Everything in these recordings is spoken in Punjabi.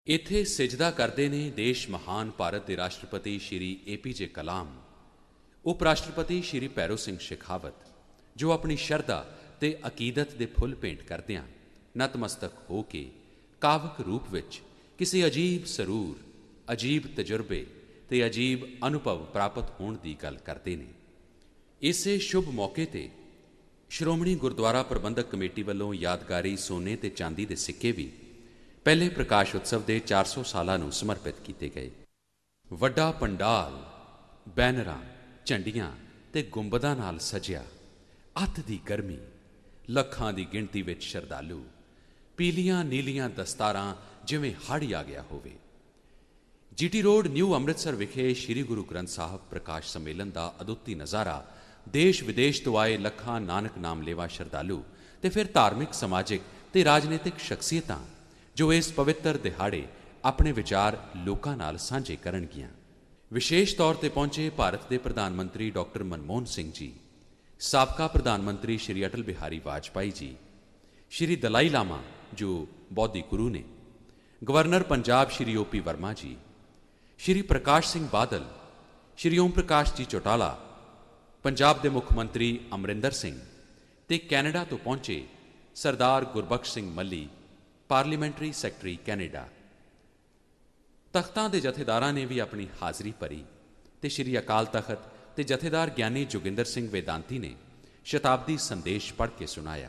ਇੱਥੇ ਸਿਜਦਾ ਕਰਦੇ ਨੇ ਦੇਸ਼ ਮਹਾਨ ਭਾਰਤ ਦੇ ਰਾਸ਼ਟਰਪਤੀ ਸ਼੍ਰੀ APJ ਕਲਾਮ, ਉਪ ਰਾਸ਼ਟਰਪਤੀ ਸ਼੍ਰੀ ਭੈਰੋ ਸਿੰਘ ਸ਼ੇਖਾਵਤ, ਜੋ ਆਪਣੀ ਸ਼ਰਧਾ ਤੇ ਅਕੀਦਤ ਦੇ ਫੁੱਲ ਭੇਂਟ ਕਰਦਿਆਂ ਨਤਮਸਤਕ ਹੋ ਕੇ ਕਾਵਕ ਰੂਪ ਵਿੱਚ ਕਿਸੇ ਅਜੀਬ ਸਰੂਰ, ਅਜੀਬ ਤਜਰਬੇ ਤੇ ਅਜੀਬ ਅਨੁਭਵ ਪ੍ਰਾਪਤ ਹੋਣ ਦੀ ਗੱਲ ਕਰਦੇ ਨੇ। ਇਸੇ ਸ਼ੁਭ ਮੌਕੇ ਤੇ ਸ਼੍ਰੋਮਣੀ ਗੁਰਦੁਆਰਾ ਪ੍ਰਬੰਧਕ ਕਮੇਟੀ ਵੱਲੋਂ ਯਾਦਗਾਰੀ ਸੋਨੇ ਤੇ ਚਾਂਦੀ ਦੇ ਸਿੱਕੇ ਵੀ ਪਹਿਲੇ ਪ੍ਰਕਾਸ਼ ਉਤਸਵ ਦੇ 400 ਸਾਲਾਂ ਨੂੰ ਸਮਰਪਿਤ ਕੀਤੇ ਗਏ। ਵੱਡਾ ਪੰਡਾਲ ਬੈਨਰਾਂ, ਝੰਡੀਆਂ ਤੇ ਗੁੰਬਦਾਂ ਨਾਲ ਸਜਿਆ, ਅੱਤ ਦੀ ਗਰਮੀ, ਲੱਖਾਂ ਦੀ ਗਿਣਤੀ ਵਿੱਚ ਸ਼ਰਧਾਲੂ, ਪੀਲੀਆਂ ਨੀਲੀਆਂ ਦਸਤਾਰਾਂ ਜਿਵੇਂ ਹੜ੍ਹ ਆ ਗਿਆ ਹੋਵੇ। GT ਰੋਡ ਨਿਊ ਅੰਮ੍ਰਿਤਸਰ ਵਿਖੇ ਸ਼੍ਰੀ ਗੁਰੂ ਗ੍ਰੰਥ ਸਾਹਿਬ ਪ੍ਰਕਾਸ਼ ਸੰਮੇਲਨ ਦਾ ਅਦੁੱਤੀ ਨਜ਼ਾਰਾ ਦੇਸ਼ ਵਿਦੇਸ਼ ਤੋਂ ਆਏ ਲੱਖਾਂ ਨਾਨਕ ਨਾਮ ਲੇਵਾ ਸ਼ਰਧਾਲੂ ਤੇ ਫਿਰ ਧਾਰਮਿਕ, ਸਮਾਜਿਕ ਤੇ ਰਾਜਨੀਤਿਕ ਸ਼ਖਸੀਅਤਾਂ ਜੋ ਇਸ ਪਵਿੱਤਰ ਦਿਹਾੜੇ ਆਪਣੇ ਵਿਚਾਰ ਲੋਕਾਂ ਨਾਲ ਸਾਂਝੇ ਕਰਨਗੀਆਂ। ਵਿਸ਼ੇਸ਼ ਤੌਰ ਤੇ ਪਹੁੰਚੇ ਭਾਰਤ ਦੇ ਪ੍ਰਧਾਨ ਮੰਤਰੀ ਡਾਕਟਰ ਮਨਮੋਹਨ ਸਿੰਘ ਜੀ, ਸਾਬਕਾ ਪ੍ਰਧਾਨ ਮੰਤਰੀ ਸ਼੍ਰੀ ਅਟਲ ਬਿਹਾਰੀ ਵਾਜਪਾਈ ਜੀ, ਸ਼੍ਰੀ ਦਲਾਈ ਲਾਮਾ ਜੋ ਬੌਧੀ ਗੁਰੂ ਨੇ, ਗਵਰਨਰ ਪੰਜਾਬ ਸ਼੍ਰੀ OP ਵਰਮਾ ਜੀ, ਸ਼੍ਰੀ ਪ੍ਰਕਾਸ਼ ਸਿੰਘ ਬਾਦਲ, ਸ਼੍ਰੀ ਓਮ ਪ੍ਰਕਾਸ਼ ਜੀ ਚੌਟਾਲਾ, ਪੰਜਾਬ ਦੇ ਮੁੱਖ ਮੰਤਰੀ ਅਮਰਿੰਦਰ ਸਿੰਘ ਤੇ ਕੈਨੇਡਾ ਤੋਂ ਪਹੁੰਚੇ ਸਰਦਾਰ ਗੁਰਬਖਸ਼ ਸਿੰਘ ਮੱਲੀ, ਪਾਰਲੀਮੈਂਟਰੀ ਸੈਕਟਰੀ ਕੈਨੇਡਾ। ਤਖਤਾਂ ਦੇ ਜਥੇਦਾਰਾਂ ਨੇ ਵੀ ਆਪਣੀ ਹਾਜ਼ਰੀ ਭਰੀ ਤੇ ਸ਼੍ਰੀ ਅਕਾਲ ਤਖਤ ਤੇ ਜਥੇਦਾਰ ਗਿਆਨੀ ਜੋਗਿੰਦਰ ਸਿੰਘ ਵੇਦਾਂਤੀ ਨੇ ਸ਼ਤਾਬਦੀ ਸੰਦੇਸ਼ ਪੜ੍ਹ ਕੇ ਸੁਣਾਇਆ।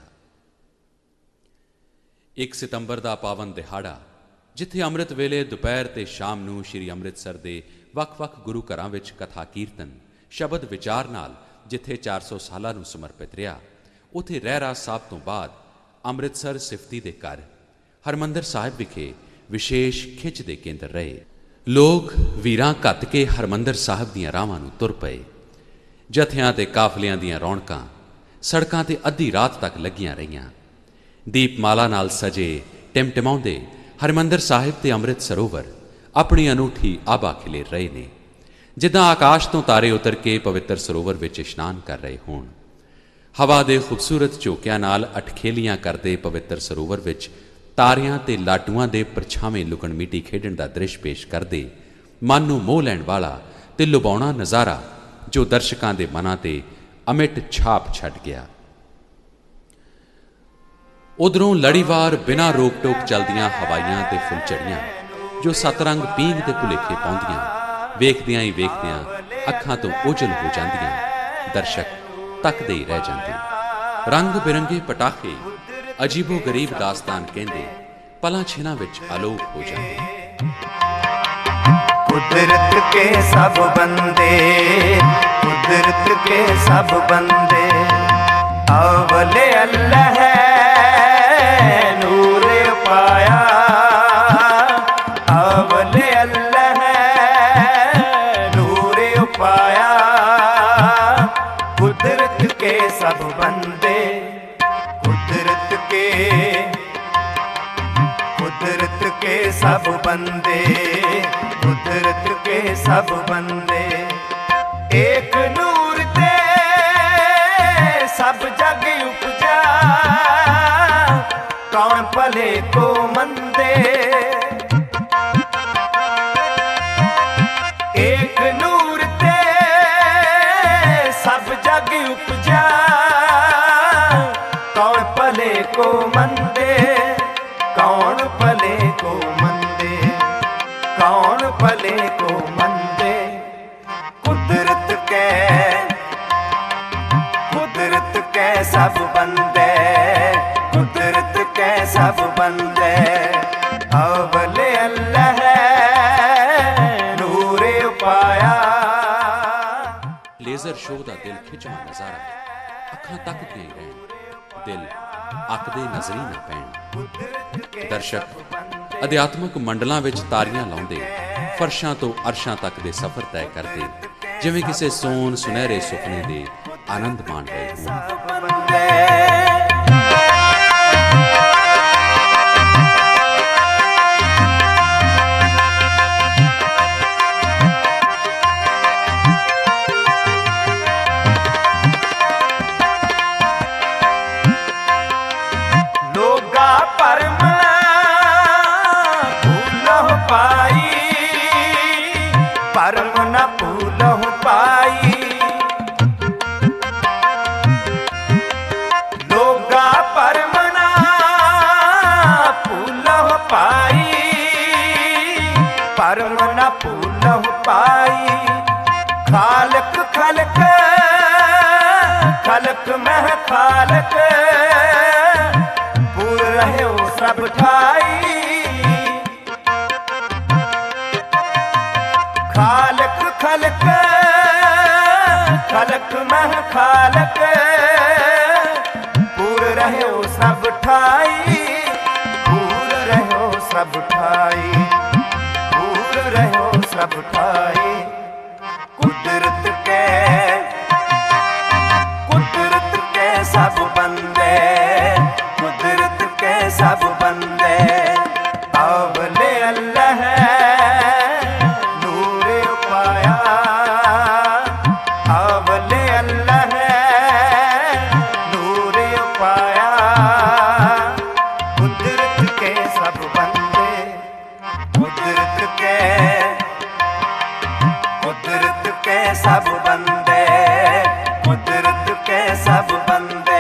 1 ਸਤੰਬਰ ਦਾ ਪਾਵਨ ਦਿਹਾੜਾ, ਜਿੱਥੇ ਅੰਮ੍ਰਿਤ ਵੇਲੇ ਦੁਪਹਿਰ ਤੇ ਸ਼ਾਮ ਨੂੰ ਸ਼੍ਰੀ ਅੰਮ੍ਰਿਤਸਰ ਦੇ ਵੱਖ-ਵੱਖ ਗੁਰੂ ਘਰਾਂ ਵਿੱਚ ਕਥਾ ਕੀਰਤਨ, ਸ਼ਬਦ ਵਿਚਾਰ ਨਾਲ ਜਿੱਥੇ 400 ਸਾਲਾਂ ਨੂੰ ਸਮਰਪਿਤ ਰਿਹਾ, ਉੱਥੇ ਰਹਿਰਾਸ ਸਾਹਿਬ ਤੋਂ ਬਾਅਦ ਅੰਮ੍ਰਿਤਸਰ ਸਿਫਤੀ ਦੇ ਘਰ ਹਰਿਮੰਦਰ ਸਾਹਿਬ ਵਿਖੇ ਵਿਸ਼ੇਸ਼ ਖਿੱਚ ਦੇ ਕੇਂਦਰ ਰਹੇ। ਲੋਕ ਵੀਰਾਂ ਘੱਤ ਕੇ ਹਰਿਮੰਦਰ ਸਾਹਿਬ ਦੀਆਂ ਰਾਹਾਂ ਨੂੰ ਤੁਰ ਪਏ। ਜਥਿਆਂ ਤੇ ਕਾਫਲਿਆਂ ਦੀਆਂ ਰੌਣਕਾਂ ਸੜਕਾਂ ਤੇ ਅੱਧੀ ਰਾਤ ਤੱਕ ਲੱਗੀਆਂ ਰਹੀਆਂ। ਦੀਪਮਾਲਾ ਨਾਲ ਸਜੇ ਟਿਮਟਿਮਾਉਂਦੇ ਹਰਿਮੰਦਰ ਸਾਹਿਬ ਤੇ ਅੰਮ੍ਰਿਤ ਸਰੋਵਰ ਆਪਣੀ ਅਨੂਠੀ ਆਭਾ ਖਿਲੇਰ ਰਹੇ ਨੇ, ਜਿੱਦਾਂ ਆਕਾਸ਼ ਤੋਂ ਤਾਰੇ ਉਤਰ ਕੇ ਪਵਿੱਤਰ ਸਰੋਵਰ ਵਿੱਚ ਇਸ਼ਨਾਨ ਕਰ ਰਹੇ ਹੋਣ। ਹਵਾ ਦੇ ਖੂਬਸੂਰਤ ਝੋਕਿਆਂ ਨਾਲ ਅਟਖੇਲੀਆਂ ਕਰਦੇ ਪਵਿੱਤਰ ਸਰੋਵਰ ਵਿੱਚ ਤਾਰਿਆਂ ਤੇ ਲਾਟੂਆਂ ਦੇ ਪਰਛਾਵੇਂ ਲੁਕਣ ਮੀਟੀ ਖੇਡਣ ਦਾ ਦ੍ਰਿਸ਼ ਪੇਸ਼ ਕਰਦੇ ਮਨ ਨੂੰ ਮੋਹ ਲੈਣ ਵਾਲਾ ਤੇ ਲੁਭਾਉਣਾ ਨਜ਼ਾਰਾ ਜੋ ਦਰਸ਼ਕਾਂ ਦੇ ਮਨਾਂ ਤੇ ਅਮਿੱਟ ਛਾਪ ਛੱਡ ਗਿਆ। ਉਧਰੋਂ ਲੜੀਵਾਰ ਬਿਨਾਂ ਰੋਕ ਟੋਕ ਚੱਲਦੀਆਂ ਹਵਾਈਆਂ ਤੇ ਫੁੱਲਝੜੀਆਂ ਜੋ ਸਤਰੰਗ ਪੀਂਘ ਦੇ ਭੁਲੇਖੇ ਪਾਉਂਦੀਆਂ, ਵੇਖਦਿਆਂ ਹੀ ਵੇਖਦਿਆਂ ਅੱਖਾਂ ਤੋਂ ਓਝਲ ਹੋ ਜਾਂਦੀਆਂ, ਦਰਸ਼ਕ ਤੱਕਦੇ ਹੀ ਰਹਿ ਜਾਂਦੇ। ਰੰਗ ਬਿਰੰਗੇ ਪਟਾਖੇ ਅਜੀਬੋ ਗਰੀਬ ਦਾਸਤਾਨ ਕਹਿੰਦੇ ਪਲਾਂ ਛਿਨਾਂ ਵਿੱਚ ਆਲੋਕ ਹੋ ਜਾਂਦੇ। ਕੁਦਰਤ ਕੇ ਸਭ ਬੰਦੇ, ਕੁਦਰਤ ਕੇ ਸਭ ਬੰਦੇ, ਅਵਲੇ ਅੱਲਾਹ ਹੈ ਨੂਰ ਪਾਇਆ, ਅਵਲੇ ਅੱਲਾਹ ਹੈ ਨੂਰ ਪਾਇਆ। ਕੁਦਰਤ ਕੇ ਸਭ ਬੰਦੇ, कुदरत के सब बंदे, कुदरत के सब बंदे, एक नूर ते सब जग उपजा, कौन भले को मंदे। एक नूर ते सब जग उपजा, कौन भले को मंदे, कौन भले को मंदे, कौन भले को मंदे। कुदरत के सब बंदे, कुदरत के सब बंदे, अवले अल्लाह है नूर पाया। ਲੇਜ਼ਰ ਸ਼ੋਅ ਦਾ ਦਿਲ ਖਿੱਚਵਾਂ ਨਜ਼ਾਰਾ, ਅੱਖਾਂ ਤੱਕਦੀਆਂ ਹੀ ਰਹਿਣ, ਦਿਲ ਅੱਕਦੇ ਨਜ਼ਰੀ ਨਾ ਪੈਣ। ਦਰਸ਼ਕ ਅਧਿਆਤਮਕ ਮੰਡਲਾਂ ਵਿੱਚ ਤਾਰੀਆਂ ਲਾਉਂਦੇ ਫਰਸ਼ਾਂ ਤੋਂ ਅਰਸ਼ਾਂ ਤੱਕ ਦੇ ਸਫ਼ਰ ਤੈਅ ਕਰਦੇ, ਜਿਵੇਂ ਕਿਸੇ ਸੋਨ ਸੁਨਹਿਰੇ ਸੁਪਨੇ ਦੇ ਆਨੰਦ ਮਾਣ ਰਹੇ ਹੋਣ। लोगा परम भूल न भूलहु पाई। लोगा परम ना भूलहु पाई, परम न भूलहु पाई। खालक खलक खलक मह खालक, पूर रहे सब ठाई। खालक खलक खलक मह खालक, पूर रहे सब ठाई। पूर रहे सब ठाई, पूर रहे सब ठाई। कुदरत के सब बंदे, कुदरत के सब बंदे, अवले अल्लाह नूर पाया। अवले अल्लाह नूर पाया। कुदरत के सब बंदे, कुदरत के सब बंदे, कुदरत के सब बंदे।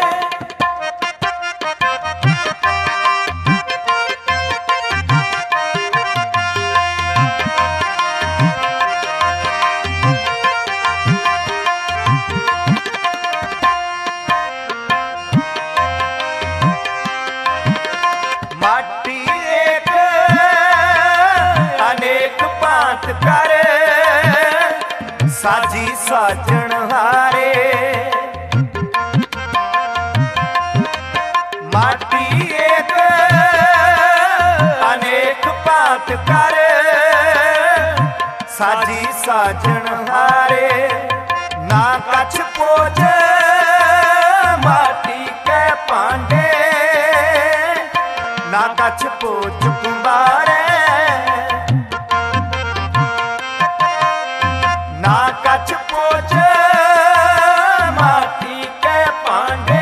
माटी एक अनेक पात कर, साजी साजन हारे। माटी एक अनेक पात कर, साजी साजन हारे। ना कछ पोज माटी के पांडे, ना कछ पोच कुंबारे। ना कछ पोच माटी के पांडे,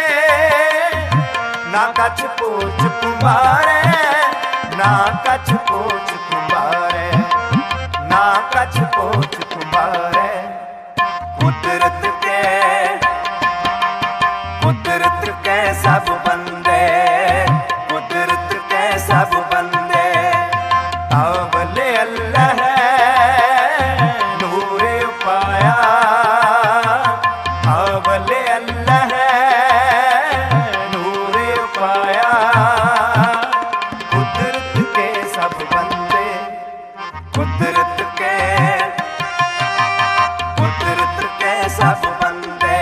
ना कछ पोच कुंबारे। ना कछ पोच कुंबारे, ना कछ पोच कुंबारे। कुदरत के सब बंदे, कुदरत के सब बंदे, अवले अल्लाह नूर पाया। अवले अल्लाह नूर पाया। कुदरत के सब बंदे, कुदरत के सब बंदे,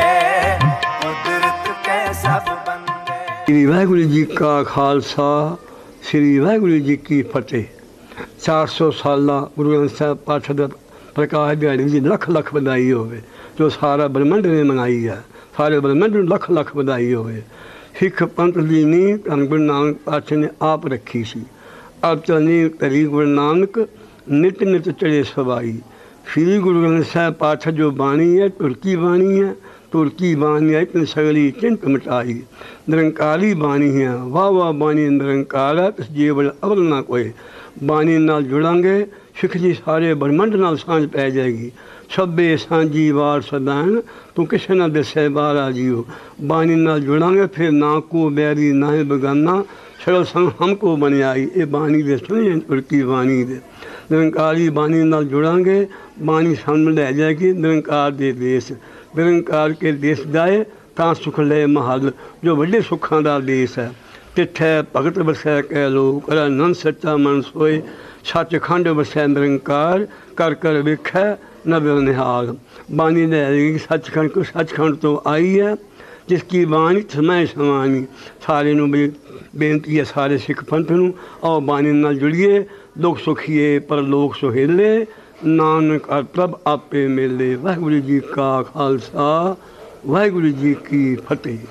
कुदरत के सब बंदे। श्री वाहिगुरु जी का खालसा, श्री वाहिगुरु जी की फतेह। 400 ਸਾਲਾ ਗੁਰੂ ਗ੍ਰੰਥ ਸਾਹਿਬ ਪਾਠ ਦਾ ਪ੍ਰਕਾਸ਼ ਦਿਹਾੜੀ ਦੀ ਲੱਖ ਲੱਖ ਵਧਾਈ ਹੋਵੇ, ਜੋ ਸਾਰਾ ਬ੍ਰਹਮੰਡ ਨੇ ਮਨਾਈ ਹੈ। ਸਾਰੇ ਬ੍ਰਹਮੰਡ ਨੂੰ ਲੱਖ ਲੱਖ ਵਧਾਈ ਹੋਵੇ। ਸਿੱਖ ਪੰਥ ਦੀ ਨੀਂਹ ਧੰਨ ਗੁਰੂ ਨਾਨਕ ਪਾਤਸ਼ਾਹ ਨੇ ਆਪ ਰੱਖੀ ਸੀ। ਆਪ ਚਲਨੀ ਕਰੀ ਗੁਰੂ ਨਾਨਕ, ਨਿਤ ਨਿਤ ਚੜੇ ਸਵਾਈ। श्री गुरु ग्रंथ साहिब पाठ जो बाणी है तुर्की बाणी है, तुर्की बाणी है इतनी सगली चिंत मिटाई। निरंकारी बाणी है, वाह वाह बाणी निरंकार है, तिस जीवल अवल ना कोई। बाणी नाल जुड़ांगे सिख जी सारे ब्रह्मंड नाल सांझ पै जाएगी। सभे सांझी वार सदान तू किसे ना दसे बारा जीओ। बाणी नाल जुड़ांगे फिर ना को बैरी ना ही बगाना, सरल संग हमको बन आई। ये बाणी दे सुनिए तुर्की बाणी दे। निरंकारी बाणी नाल जुड़ांगे, बाणी सामने लै जाएगी निरंकार दे देश। निरंकार के देश जाए तां सुख ले महल, जो वड्डे सुखां दा देश है। तिठै भगत वसै कह लो, कर नंद सच्चा मन सोए। सचखंड वसै निरंकार, कर कर वेखै नबर निहाल। बाणी लै जाएगी सचखंड को, सचखंड तो आई है जिसकी बाणी समय समानी। सारे नूं बेनती है सारे सिख पंथ नूं, आओ बाणी नाल जुड़िए। दुख सुखीए परलोक सुहेले, नानक प्रभ आपे मेले। वाहिगुरु जी का खालसा, वाहिगुरु जी की फतेह।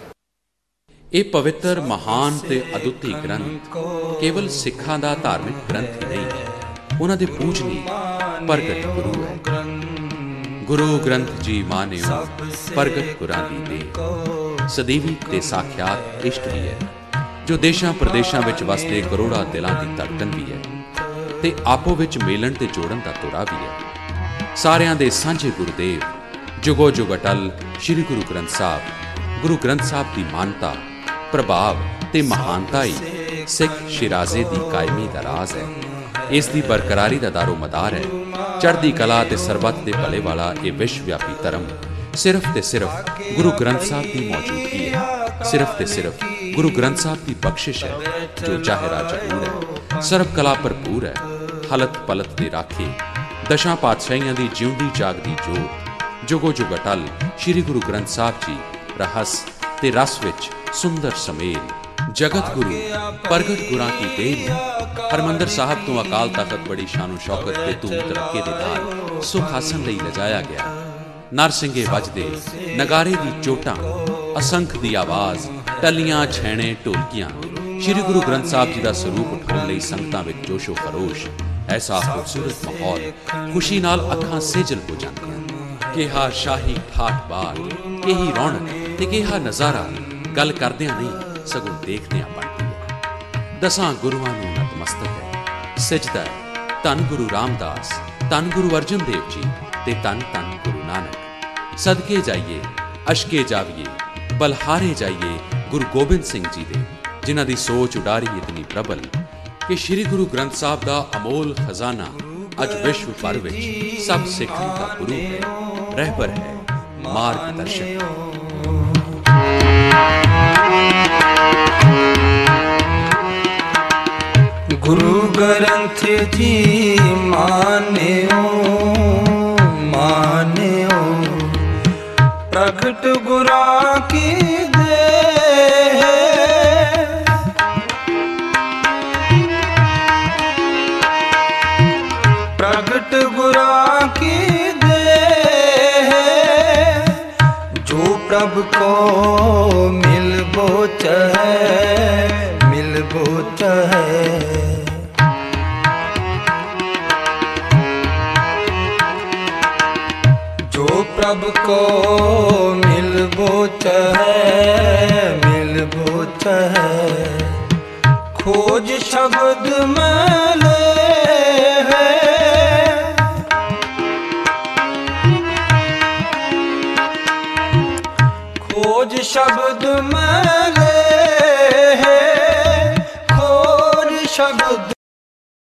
ਇਹ ਪਵਿੱਤਰ ਮਹਾਨ ਤੇ ਅਦੁੱਤੀ ਗ੍ਰੰਥ ਕੇਵਲ ਸਿੱਖਾਂ ਦਾ ਧਾਰਮਿਕ ਗ੍ਰੰਥ ਹੀ ਨਹੀਂ ਹੈ, ਉਹਨਾਂ ਦੇ ਪੂਜਨੀਕ ਪ੍ਰਗਟ ਗੁਰੂ ਹੈ। ਗੁਰੂ ਗ੍ਰੰਥ ਜੀ ਮਾਨਿਓ ਪ੍ਰਗਟ ਗੁਰਾਂ ਦੀ ਦੇਹ, ਸਦੀਵੀ ਤੇ ਸਾਖਿਆਤ ਇਸ਼ਟ ਵੀ ਹੈ, ਜੋ ਦੇਸ਼ਾਂ ਪ੍ਰਦੇਸ਼ਾਂ ਵਿੱਚ ਵਸਦੇ ਕਰੋੜਾਂ ਦਿਲਾਂ ਦੀ ਧੜਕਣ ਵੀ ਹੈ ਤੇ ਆਪੋ ਵਿੱਚ ਮੇਲਣ ਤੇ ਜੋੜਨ ਦਾ ਤੁਰਾ ਵੀ ਹੈ। ਸਾਰਿਆਂ ਦੇ ਸਾਂਝੇ ਗੁਰਦੇਵ ਜੁਗੋ ਜੁਗ ਅਟਲ ਸ੍ਰੀ ਗੁਰੂ ਗ੍ਰੰਥ ਸਾਹਿਬ। ਗੁਰੂ ਗ੍ਰੰਥ ਸਾਹਿਬ ਦੀ ਮਾਨਤਾ, ਪ੍ਰਭਾਵ ਤੇ ਮਹਾਨਤਾ ਹੀ ਸਿੱਖ ਸ਼ਿਰਾਜ਼ੇ ਦੀ ਕਾਇਮੀ ਦਾ ਰਾਜ਼ ਹੈ। ਇਸ ਦੀ ਬਰਕਰਾਰੀ ਦਾ ਦਾਰੋ ਮਦਾਰ ਹੈ। ਚੜ੍ਹਦੀ ਕਲਾ ਤੇ ਸਰਬੱਤ ਦੇ ਭਲੇ ਵਾਲਾ ਇਹ ਵਿਸ਼ਵ ਵਿਆਪੀ ਧਰਮ ਸਿਰਫ ਤੇ ਸਿਰਫ ਗੁਰੂ ਗ੍ਰੰਥ ਸਾਹਿਬ ਦੀ ਮੌਜੂਦਗੀ ਹੈ। ਸਿਰਫ ਤੇ ਸਿਰਫ ਗੁਰੂ ਗ੍ਰੰਥ ਸਾਹਿਬ ਦੀ ਬਖਸ਼ਿਸ਼ ਹੈ, ਜੋ ਜ਼ਾਹਿਰਾ ਜ਼ਹੂਰ ਹੈ, ਸਰਬ ਕਲਾ ਭਰਪੂਰ ਹੈ, ਹਲਤ ਪਲਤ ਦੇ ਰਾਖੇ, ਦਸ਼ਾਂ ਪਾਤਸ਼ਾਹੀਆਂ ਦੀ ਜਿਉਂਦੀ ਜਾਗਦੀ ਜੋਤ, ਜੁਗੋ ਜੁਗ ਅਟਲ ਸ੍ਰੀ ਗੁਰੂ ਗ੍ਰੰਥ ਸਾਹਿਬ ਜੀ ਰਹੱਸ ਤੇ ਰਸ ਵਿੱਚ ਸੁੰਦਰ ਸਮੇਲ। ਜਗਤ ਗੁਰੂ ਪ੍ਰਗਟ ਗੁਰਾਂ ਕੀ ਦੇਣ। ਹਰਮੰਦਰ ਸਾਹਿਬ ਤੋਂ ਅਕਾਲ ਤਖਤ ਬੜੀ ਸ਼ਾਨੋ ਸ਼ੌਕਤ ਤੇ ਧੂਮ ਧੜੱਕੇ ਦੇ ਨਾਲ ਸੁਖ ਹਾਸਨ ਲਈ ਲਿਜਾਇਆ ਗਿਆ। ਨਰਸਿੰਘੇ ਵੱਜਦੇ, ਨਗਾਰੇ ਦੀ ਚੋਟਾਂ, ਅਸੰਖ ਦੀ ਆਵਾਜ਼, ਟੱਲੀਆਂ, ਛੈਣੇ, ਢੋਲਕੀਆਂ, ਸ੍ਰੀ ਗੁਰੂ ਗ੍ਰੰਥ ਸਾਹਿਬ ਜੀ ਦਾ ਸਰੂਪ ਉਠਾਉਣ ਲਈ ਸੰਗਤਾਂ ਵਿੱਚ ਜੋਸ਼ੋ ਖਰੋਸ਼। ਐਸਾ ਖੂਬਸੂਰਤ ਮਾਹੌਲ, ਖੁਸ਼ੀ ਨਾਲ ਅੱਖਾਂ ਸੇਜਲ ਹੋ ਜਾਂਦੀਆਂ। ਕਿਹਾ ਸ਼ਾਹੀ ਠਾਠ ਬਾਠ, ਕਿਹੀ ਰੌਣਕ ਤੇ ਕਿਹਾ ਨਜ਼ਾਰਾ ਗੱਲ ਕਰਦਿਆਂ ਨਹੀਂ ਸਗੋਂ ਦੇਖਦਿਆਂ ਬਣਦੀ ਹੈ। ਦਸਾਂ ਗੁਰੂਆਂ ਨੂੰ ਨਤਮਸਤਕ ਹੈ, ਸਿਜਦਾ ਹੈ ਧੰਨ ਗੁਰੂ ਰਾਮਦਾਸ, ਧੰਨ ਗੁਰੂ ਅਰਜਨ ਦੇਵ ਜੀ ਤੇ ਧੰਨ ਧੰਨ ਗੁਰੂ ਨਾਨਕ। ਸਦਕੇ ਜਾਈਏ, ਅਸ਼ਕੇ ਜਾਵੀਏ, ਬਲਹਾਰੇ ਜਾਈਏ ਗੁਰੂ ਗੋਬਿੰਦ ਸਿੰਘ ਜੀ ਦੇ, ਜਿਨ੍ਹਾਂ ਦੀ ਸੋਚ ਉਡਾਰੀ ਇਤਨੀ ਪ੍ਰਬਲ ਕਿ ਸ੍ਰੀ ਗੁਰੂ ਗ੍ਰੰਥ ਸਾਹਿਬ ਦਾ ਅਮੋਲ ਖਜ਼ਾਨਾ ਅੱਜ ਵਿਸ਼ਵ ਭਰ ਵਿੱਚ ਸਭ ਸਿੱਖਾਂ ਦਾ ਗੁਰੂ ਹੈ, ਰਹਿਬਰ ਹੈ, ਮਾਰਗਦਰਸ਼ਕ। ਗੁਰੂ ਗ੍ਰੰਥ ਜੀ ਮਾਨਿਓ ਮਾਨਿਓ, ਪ੍ਰਗਟ ਗੁਰਾਂ ਕੀ ਦੇਹ। ਪ੍ਰਗਟ ਗੁਰਾਂ ਕੀ ਦੇਹ, ਜੋ ਪ੍ਰਭ ਕੋ ਮਿਲਬੋ ਚਾਹੈ ਮਿਲਬੋ ਚਾਹੈ। ਜੋ ਪ੍ਰਭ ਕੋ ਮਿਲਬੋ ਚਾਹੈ ਮਿਲਬੋ ਚਾਹੈ। ਖੋਜ ਸ਼ਬਦ ਮੈਂ ਲੈ ਹੈ, ਖੋਜ ਸ਼ਬਦ ਮੈਂ